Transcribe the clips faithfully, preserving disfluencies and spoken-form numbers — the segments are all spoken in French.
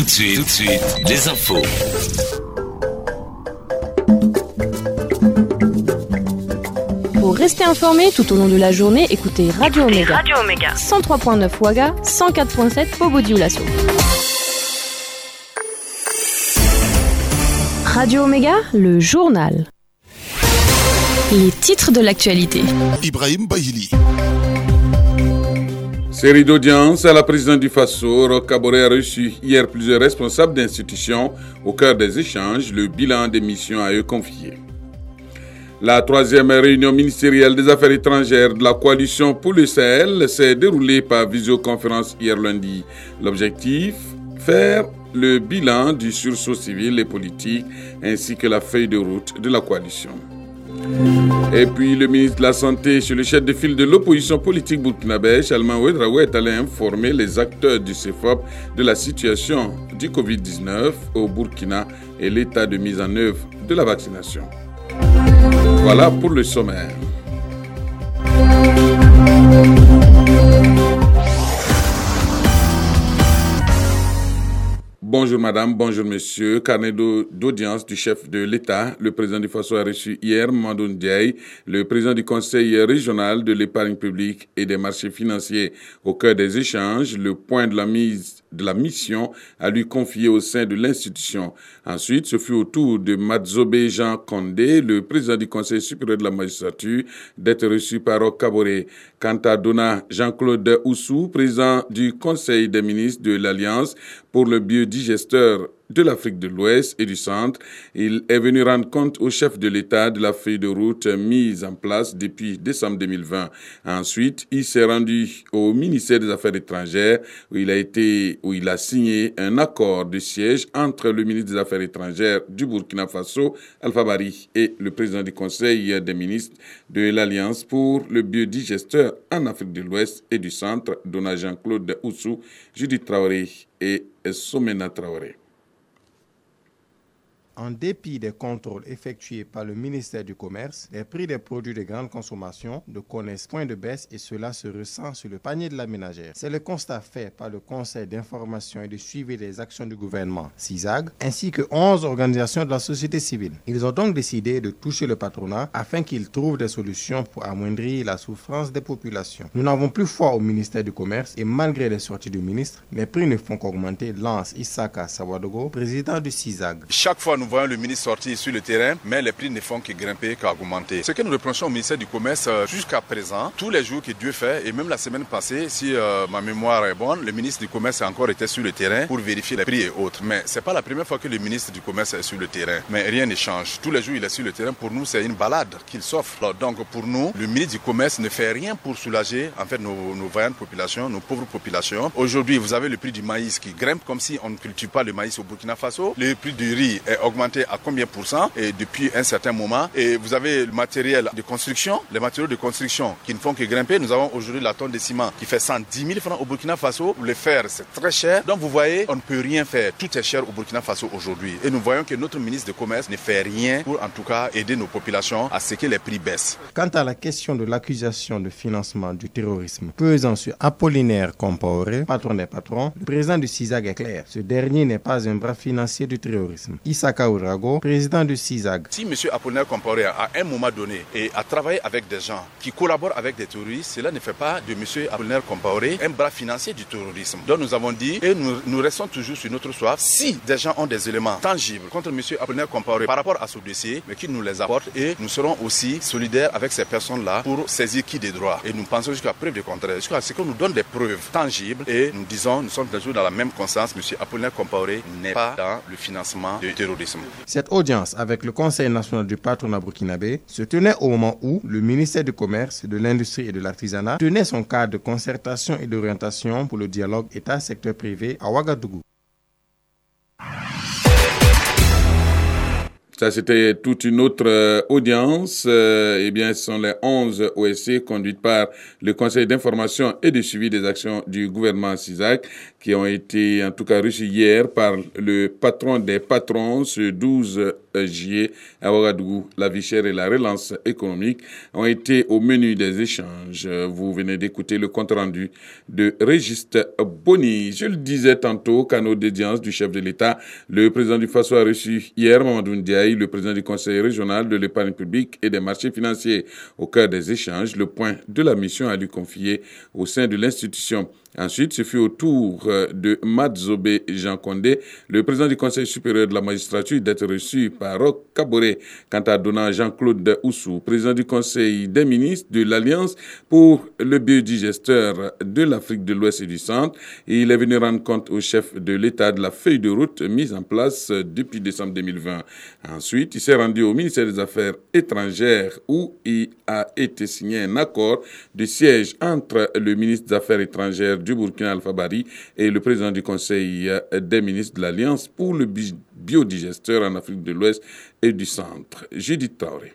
de suite, tout de suite, les infos. Pour rester informé tout au long de la journée, écoutez Radio Omega. Radio Omega. cent trois virgule neuf Ouaga, cent quatre virgule sept Bobo-Dioulasso. Radio Omega, le journal. Les titres de l'actualité. Ibrahim Bahili. Série d'audience à la présidente du Faso, Roch Kaboré a reçu hier plusieurs responsables d'institutions au cœur des échanges, le bilan des missions à eux confiées. La troisième réunion ministérielle des affaires étrangères de la coalition pour le Sahel s'est déroulée par visioconférence hier lundi. L'objectif, faire le bilan du sursaut civil et politique ainsi que la feuille de route de la coalition. Et puis le ministre de la Santé sur le chef de file de l'opposition politique burkinabé, Salman Ouedraogo, est allé informer les acteurs du C E F O P de la situation du covid dix-neuf au Burkina et l'état de mise en œuvre de la vaccination. Voilà pour le sommaire. Bonjour madame, bonjour monsieur. Carnet d'audience du chef de l'État. Le président du Faso a reçu hier Mamadou Ndiaye, le président du conseil régional de l'épargne publique et des marchés financiers. Au cœur des échanges, le point de la mise de la mission à lui confier au sein de l'institution. Ensuite, ce fut au tour de Madzobé Jean Condé, le président du Conseil supérieur de la magistrature, d'être reçu par Roch Kaboré. Quant à Dona Jean-Claude Oussou, président du Conseil des ministres de l'Alliance pour le biodigesteur de l'Afrique de l'Ouest et du Centre, il est venu rendre compte au chef de l'État de la feuille de route mise en place depuis décembre deux mille vingt. Ensuite, il s'est rendu au ministère des Affaires étrangères où il a été, où il a signé un accord de siège entre le ministre des Affaires étrangères du Burkina Faso, Alpha Bari, et le président du Conseil des ministres de l'Alliance pour le biodigesteur en Afrique de l'Ouest et du Centre, Dona Jean-Claude Oussou, Judith Traoré et Somena Traoré. En dépit des contrôles effectués par le ministère du Commerce, les prix des produits de grande consommation ne connaissent point de baisse et cela se ressent sur le panier de la ménagère. C'est le constat fait par le Conseil d'information et de suivi des actions du gouvernement, CISAG, ainsi que onze organisations de la société civile. Ils ont donc décidé de toucher le patronat afin qu'il trouve des solutions pour amoindrir la souffrance des populations. Nous n'avons plus foi au ministère du Commerce et malgré les sorties du ministre, les prix ne font qu'augmenter, lance Issaka Sawadogo, président du CISAG. Chaque fois, nous voyons le ministre sortir sur le terrain, mais les prix ne font que grimper, qu'augmenter. Ce que nous reprochons au ministère du Commerce euh, jusqu'à présent, tous les jours que Dieu fait, et même la semaine passée, si euh, ma mémoire est bonne, le ministre du Commerce a encore été sur le terrain pour vérifier les prix et autres. Mais c'est pas la première fois que le ministre du Commerce est sur le terrain. Mais rien ne change. Tous les jours, il est sur le terrain. Pour nous, c'est une balade qu'il s'offre. Donc pour nous, le ministre du Commerce ne fait rien pour soulager en fait nos, nos vaillantes populations, nos pauvres populations. Aujourd'hui, vous avez le prix du maïs qui grimpe comme si on ne cultive pas le maïs au Burkina Faso. Le prix du riz est augmenté à combien pour cent et depuis un certain moment. Et vous avez le matériel de construction, les matériaux de construction qui ne font que grimper. Nous avons aujourd'hui la tonne de ciment qui fait cent dix mille francs au Burkina Faso. Le fer, c'est très cher. Donc vous voyez, on ne peut rien faire. Tout est cher au Burkina Faso aujourd'hui. Et nous voyons que notre ministre de Commerce ne fait rien pour en tout cas aider nos populations à ce que les prix baissent. Quant à la question de l'accusation de financement du terrorisme pesant sur Apollinaire Compaoré, patron des patrons, le président du CISAG est clair. Ce dernier n'est pas un bras financier du terrorisme. Issaka Ouedraogo, président du CISAG. Si M. Apollinaire Compaoré à un moment donné et a travaillé avec des gens qui collaborent avec des terroristes, cela ne fait pas de M. Apollinaire Compaoré un bras financier du terrorisme. Donc nous avons dit et nous, nous restons toujours sur notre soif. Si des gens ont des éléments tangibles contre M. Apollinaire Compaoré par rapport à ce dossier, mais qu'ils nous les apportent et nous serons aussi solidaires avec ces personnes-là pour saisir qui des droits. Et nous pensons jusqu'à preuve du contraire, jusqu'à ce qu'on nous donne des preuves tangibles et nous disons, nous sommes toujours dans la même conscience, M. Apollinaire Compaoré n'est pas dans le financement du terrorisme. Cette audience avec le Conseil national du patronat burkinabé se tenait au moment où le ministère du Commerce, de l'Industrie et de l'Artisanat tenait son cadre de concertation et d'orientation pour le dialogue État-secteur privé à Ouagadougou. Ça, c'était toute une autre euh, audience. Euh, eh bien, ce sont les onze O S C conduites par le Conseil d'information et de suivi des actions du gouvernement CISAC qui ont été, en tout cas, reçues hier par le patron des patrons ce douze juillet à Ouagadougou. La vie chère et la relance économique ont été au menu des échanges. Vous venez d'écouter le compte-rendu de Régis Boni. Je le disais tantôt, canaux d'audience du chef de l'État, le président du Faso a reçu hier Mamadou Ndiaye, le président du Conseil régional de l'épargne publique et des marchés financiers. Au cœur des échanges, le point de la mission a dû confier au sein de l'institution. Ensuite, ce fut au tour de Madzobe Jean Condé, le président du Conseil supérieur de la magistrature, d'être reçu par Roch Kaboré. Quant à Dona Jean-Claude Oussou, président du Conseil des ministres de l'Alliance pour le biodigesteur de l'Afrique de l'Ouest et du Centre, et il est venu rendre compte au chef de l'État de la feuille de route mise en place depuis décembre deux mille vingt. Ensuite, il s'est rendu au ministère des Affaires étrangères où il a été signé un accord de siège entre le ministre des Affaires étrangères du Burkina Alpha Bari et le président du Conseil des ministres de l'Alliance pour le biodigesteur en Afrique de l'Ouest et du Centre. Judith Traoré.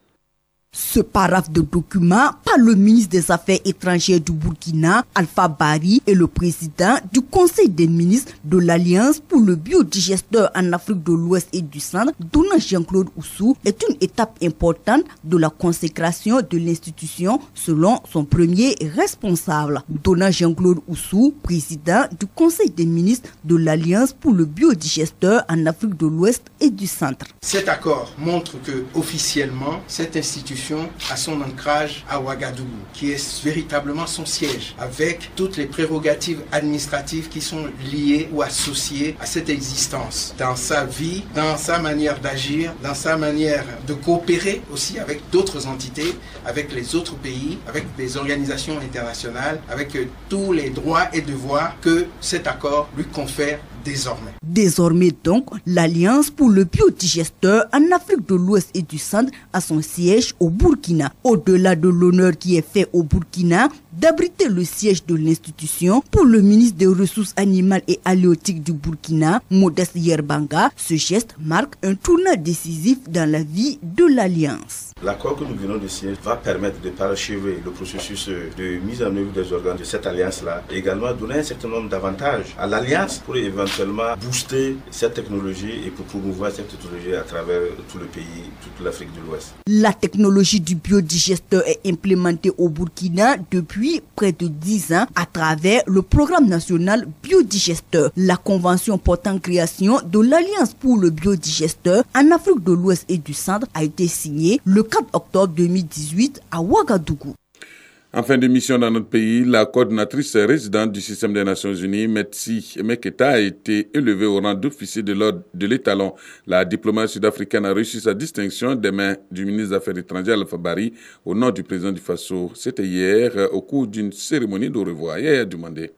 Ce paraphe de document par le ministre des Affaires étrangères du Burkina, Alpha Bari, et le président du Conseil des ministres de l'Alliance pour le biodigesteur en Afrique de l'Ouest et du Centre, Dona Jean-Claude Oussou, est une étape importante de la consécration de l'institution selon son premier responsable. Dona Jean-Claude Oussou, président du Conseil des ministres de l'Alliance pour le biodigesteur en Afrique de l'Ouest et du Centre. Cet accord montre que officiellement cette institution à son ancrage à Ouagadougou, qui est véritablement son siège, avec toutes les prérogatives administratives qui sont liées ou associées à cette existence, dans sa vie, dans sa manière d'agir, dans sa manière de coopérer aussi avec d'autres entités, avec les autres pays, avec des organisations internationales, avec tous les droits et devoirs que cet accord lui confère désormais. Désormais donc, l'Alliance pour le biodigesteur en Afrique de l'Ouest et du Centre a son siège au Burkina. Au-delà de l'honneur qui est fait au Burkina d'abriter le siège de l'institution, pour le ministre des Ressources animales et halieutiques du Burkina, Modeste Yerbanga, ce geste marque un tournant décisif dans la vie de l'Alliance. L'accord que nous venons de signer va permettre de parachever le processus de mise en œuvre des organes de cette alliance-là et également donner un certain nombre d'avantages à l'alliance pour éventuellement booster cette technologie et pour promouvoir cette technologie à travers tout le pays, toute l'Afrique de l'Ouest. La technologie du biodigesteur est implémentée au Burkina depuis près de dix ans à travers le programme national biodigesteur. La convention portant création de l'Alliance pour le biodigesteur en Afrique de l'Ouest et du Centre a été signée le quatre octobre deux mille dix-huit à Ouagadougou. En fin de mission dans notre pays, la coordinatrice résidente du système des Nations Unies, Metsi Maketa, a été élevée au rang d'officier de l'ordre de l'étalon. La diplomate sud-africaine a reçu sa distinction des mains du ministre des Affaires étrangères, Alpha Bari, au nom du président du Faso. C'était hier, au cours d'une cérémonie de revoir. Yaya Dumandé.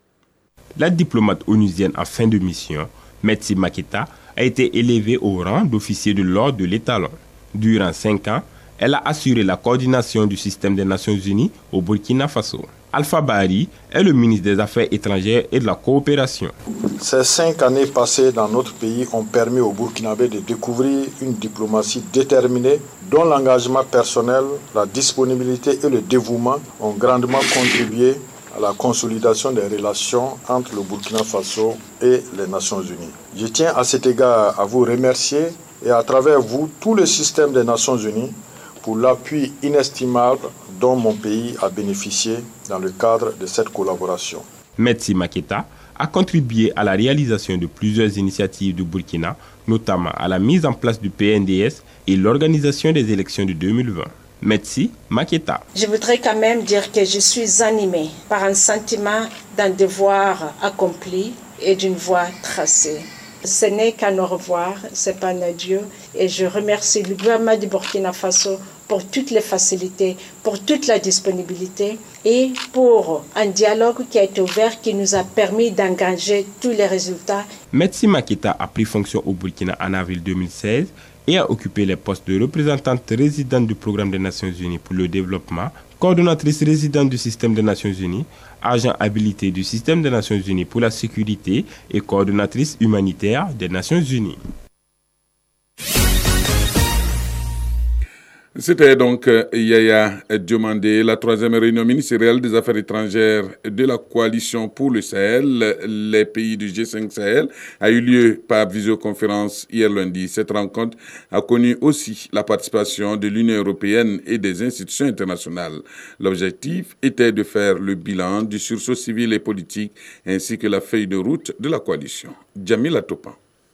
La diplomate onusienne en fin de mission, Metsi Maketa, a été élevée au rang d'officier de l'ordre de l'étalon. Durant cinq ans, elle a assuré la coordination du système des Nations Unies au Burkina Faso. Alpha Bari est le ministre des Affaires étrangères et de la coopération. Ces cinq années passées dans notre pays ont permis au Burkinabé de découvrir une diplomatie déterminée dont l'engagement personnel, la disponibilité et le dévouement ont grandement contribué à la consolidation des relations entre le Burkina Faso et les Nations Unies. Je tiens à cet égard à vous remercier et à travers vous tout le système des Nations Unies pour l'appui inestimable dont mon pays a bénéficié dans le cadre de cette collaboration. Metsi Maketa a contribué à la réalisation de plusieurs initiatives du Burkina, notamment à la mise en place du P N D S et l'organisation des élections de deux mille vingt. Metsi Maketa. Je voudrais quand même dire que je suis animée par un sentiment d'un devoir accompli et d'une voie tracée. Ce n'est qu'un au revoir, ce n'est pas un adieu. Et je remercie le gouvernement du Burkina Faso pour toutes les facilités, pour toute la disponibilité et pour un dialogue qui a été ouvert, qui nous a permis d'engager tous les résultats. Metsi Maketa a pris fonction au Burkina en avril deux mille seize et a occupé les postes de représentante résidente du Programme des Nations Unies pour le développement, coordonnatrice résidente du système des Nations Unies, agent habilité du système des Nations Unies pour la sécurité et coordonnatrice humanitaire des Nations Unies. C'était donc Yaya Diomandé. La troisième réunion ministérielle des affaires étrangères de la coalition pour le Sahel, les pays du G cinq Sahel, a eu lieu par visioconférence hier lundi. Cette rencontre a connu aussi la participation de l'Union européenne et des institutions internationales. L'objectif était de faire le bilan du sursaut civil et politique ainsi que la feuille de route de la coalition. Djamila Topan.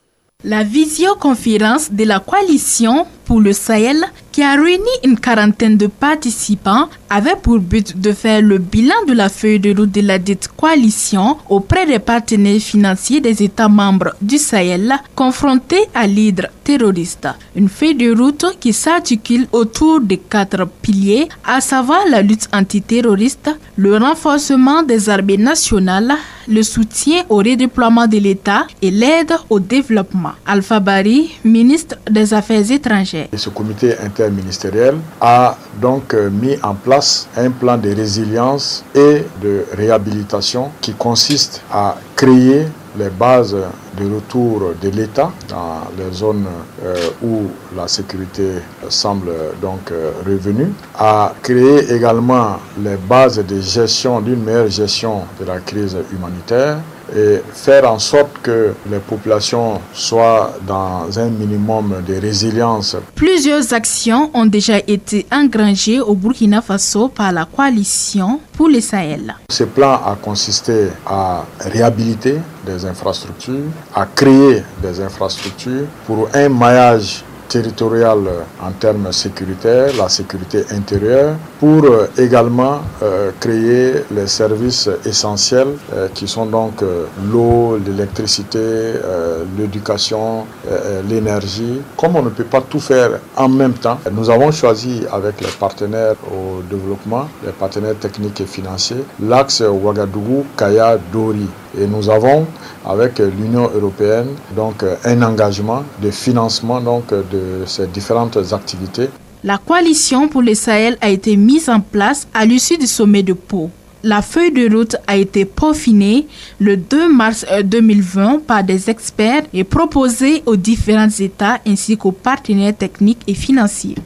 La visioconférence de la coalition pour le Sahel, qui a réuni une quarantaine de participants, avait pour but de faire le bilan de la feuille de route de la dite coalition auprès des partenaires financiers des États membres du Sahel confrontés à l'hydre terroriste. Une feuille de route qui s'articule autour de quatre piliers, à savoir la lutte antiterroriste, le renforcement des armées nationales, le soutien au redéploiement de l'État et l'aide au développement. Alpha Bari, ministre des Affaires étrangères. Et ce comité interministériel a donc mis en place un plan de résilience et de réhabilitation qui consiste à créer les bases de retour de l'État dans les zones euh, où la sécurité semble donc euh, revenue, à créer également les bases de gestion, d'une meilleure gestion de la crise humanitaire et faire en sorte que les populations soient dans un minimum de résilience. Plusieurs actions ont déjà été engrangées au Burkina Faso par la coalition pour le Sahel. Ce plan a consisté à réhabiliter des infrastructures, à créer des infrastructures pour un maillage territorial en termes sécuritaires, la sécurité intérieure, pour euh, également euh, créer les services essentiels euh, qui sont donc euh, l'eau, l'électricité, euh, l'éducation, euh, l'énergie. Comme on ne peut pas tout faire en même temps, nous avons choisi avec les partenaires au développement, les partenaires techniques et financiers, l'axe Ouagadougou-Kaya-Dori. Et nous avons, avec l'Union européenne, donc un engagement de financement donc, de ces différentes activités. La coalition pour le Sahel a été mise en place à l'issue du sommet de Pau. La feuille de route a été peaufinée le deux mars deux mille vingt par des experts et proposée aux différents États ainsi qu'aux partenaires techniques et financiers.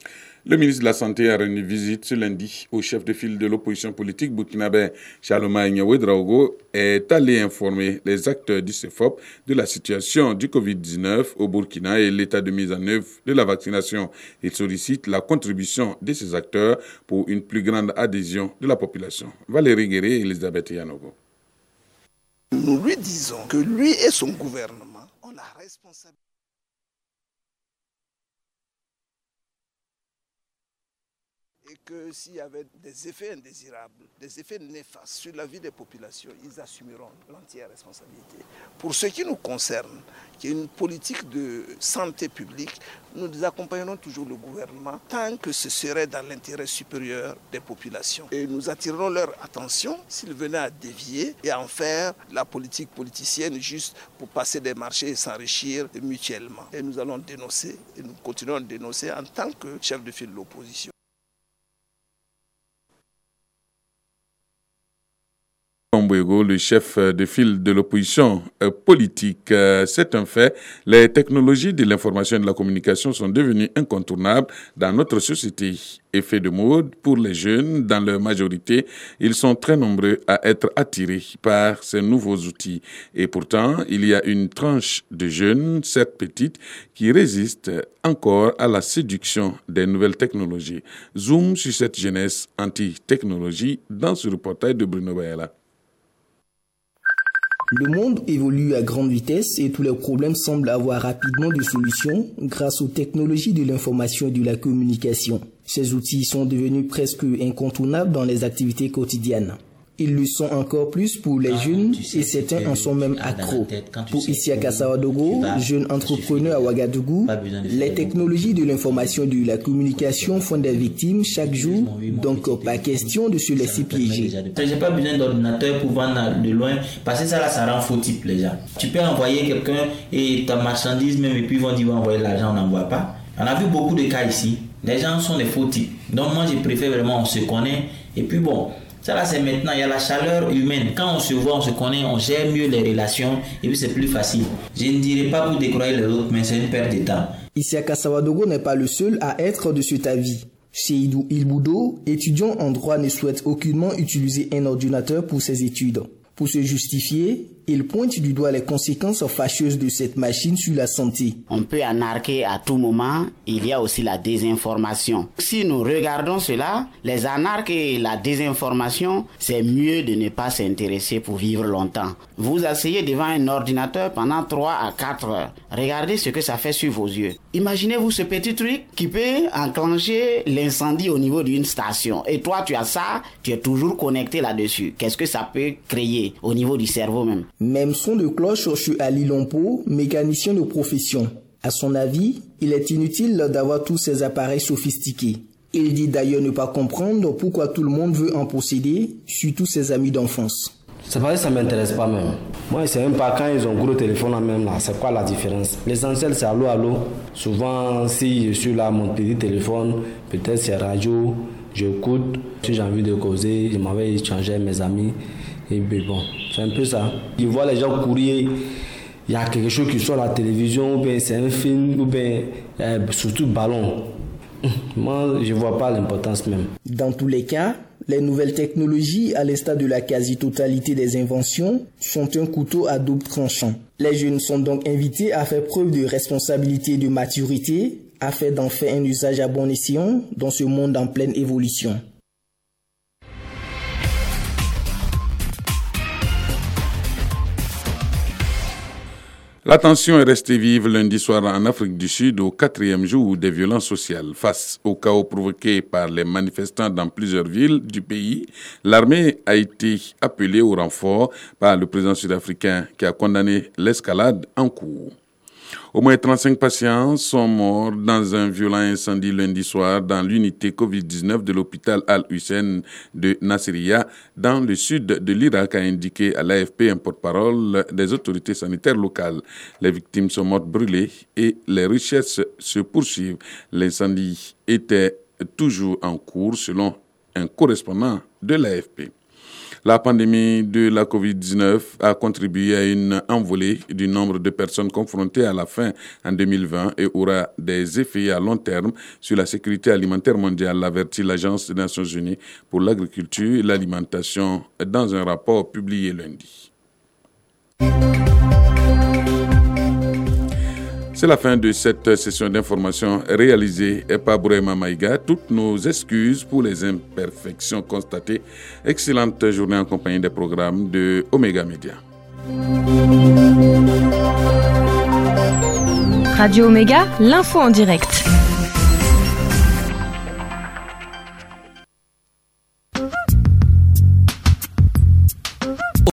Le ministre de la Santé a rendu visite ce lundi au chef de file de l'opposition politique burkinabé, Chaloma Ouedraogo, est allé informer les acteurs du C E F O P de la situation du covid dix-neuf au Burkina et l'état de mise en œuvre de la vaccination. Il sollicite la contribution de ces acteurs pour une plus grande adhésion de la population. Valérie Guéré et Elisabeth Yanogo. Nous lui disons que lui et son gouvernement ont la responsabilité. Et que s'il y avait des effets indésirables, des effets néfastes sur la vie des populations, ils assumeront l'entière responsabilité. Pour ce qui nous concerne, qui est une politique de santé publique, nous accompagnerons toujours le gouvernement tant que ce serait dans l'intérêt supérieur des populations. Et nous attirerons leur attention s'ils venaient à dévier et à en faire la politique politicienne juste pour passer des marchés et s'enrichir mutuellement. Et nous allons dénoncer, et nous continuons à dénoncer en tant que chef de file de l'opposition. Le chef de file de l'opposition politique, c'est un fait. Les technologies de l'information et de la communication sont devenues incontournables dans notre société. Effet de mode pour les jeunes, dans leur majorité, ils sont très nombreux à être attirés par ces nouveaux outils. Et pourtant, il y a une tranche de jeunes, certes petites, qui résiste encore à la séduction des nouvelles technologies. Zoom sur cette jeunesse anti-technologie dans ce reportage de Bruno Bayala. Le monde évolue à grande vitesse et tous les problèmes semblent avoir rapidement des solutions grâce aux technologies de l'information et de la communication. Ces outils sont devenus presque incontournables dans les activités quotidiennes. Ils le sont encore plus pour les jeunes et certains en sont même accros. Pour Isiaka Sawadogo, jeune entrepreneur à Ouagadougou, les technologies de l'information et de la communication font des victimes chaque jour, donc pas question de se laisser piéger. J'ai pas besoin d'ordinateur pour vendre de loin parce que ça là, ça rend faux type les gens. Tu peux envoyer quelqu'un et ta marchandise même et puis ils vont dire envoyer l'argent, on n'envoie pas. On a vu beaucoup de cas ici. Les gens sont des faux types. Donc moi je préfère vraiment on se connaît et puis bon. Ça là c'est maintenant, il y a la chaleur humaine. Quand on se voit, on se connaît, on gère mieux les relations et puis c'est plus facile. Je ne dirais pas pour décroyer les autres, mais c'est une perte de temps. Isiaka Sawadogo n'est pas le seul à être de cet avis. Seydou Ilboudo, étudiant en droit, ne souhaite aucunement utiliser un ordinateur pour ses études. Pour se justifier, il pointe du doigt les conséquences fâcheuses de cette machine sur la santé. On peut anarquer à tout moment, il y a aussi la désinformation. Si nous regardons cela, les anarques et la désinformation, c'est mieux de ne pas s'intéresser pour vivre longtemps. Vous asseyez devant un ordinateur pendant trois à quatre heures. Regardez ce que ça fait sur vos yeux. Imaginez-vous ce petit truc qui peut enclencher l'incendie au niveau d'une station. Et toi, tu as ça, tu es toujours connecté là-dessus. Qu'est-ce que ça peut créer au niveau du cerveau même? Même son de cloche sur Ali Lompo, mécanicien de profession. À son avis, il est inutile d'avoir tous ces appareils sophistiqués. Il dit d'ailleurs ne pas comprendre pourquoi tout le monde veut en posséder, surtout ses amis d'enfance. C'est pas que ça m'intéresse pas même. Moi, c'est même pas quand ils ont gros téléphone là même là. C'est quoi la différence? L'essentiel, c'est allô, allô. Souvent, si je suis là, mon petit téléphone, peut-être c'est radio, j'écoute. Si j'ai envie de causer, je m'avais échangé avec mes amis. Et bien bon, c'est un peu ça. Je vois les gens courir, il y a quelque chose qui sort à la télévision, ou bien c'est un film, ou bien euh, surtout ballon. Moi, je ne vois pas l'importance même. Dans tous les cas, les nouvelles technologies, à l'instar de la quasi-totalité des inventions, sont un couteau à double tranchant. Les jeunes sont donc invités à faire preuve de responsabilité et de maturité, afin d'en faire un usage à bon escient dans ce monde en pleine évolution. La tension est restée vive lundi soir en Afrique du Sud au quatrième jour des violences sociales. Face au chaos provoqué par les manifestants dans plusieurs villes du pays, l'armée a été appelée au renfort par le président sud-africain qui a condamné l'escalade en cours. Au moins trente-cinq patients sont morts dans un violent incendie lundi soir dans l'unité covid dix-neuf de l'hôpital Al-Hussein de Nasiriyah, dans le sud de l'Irak, a indiqué à l'A F P un porte-parole des autorités sanitaires locales. Les victimes sont mortes brûlées et les recherches se poursuivent. L'incendie était toujours en cours selon un correspondant de l'A F P. La pandémie de la covid dix-neuf a contribué à une envolée du nombre de personnes confrontées à la faim en deux mille vingt et aura des effets à long terme sur la sécurité alimentaire mondiale, avertit l'Agence des Nations Unies pour l'agriculture et l'alimentation dans un rapport publié lundi. C'est la fin de cette session d'information réalisée par Bourema Maïga. Toutes nos excuses pour les imperfections constatées. Excellente journée en compagnie des programmes de Omega Media. Radio Omega, l'info en direct.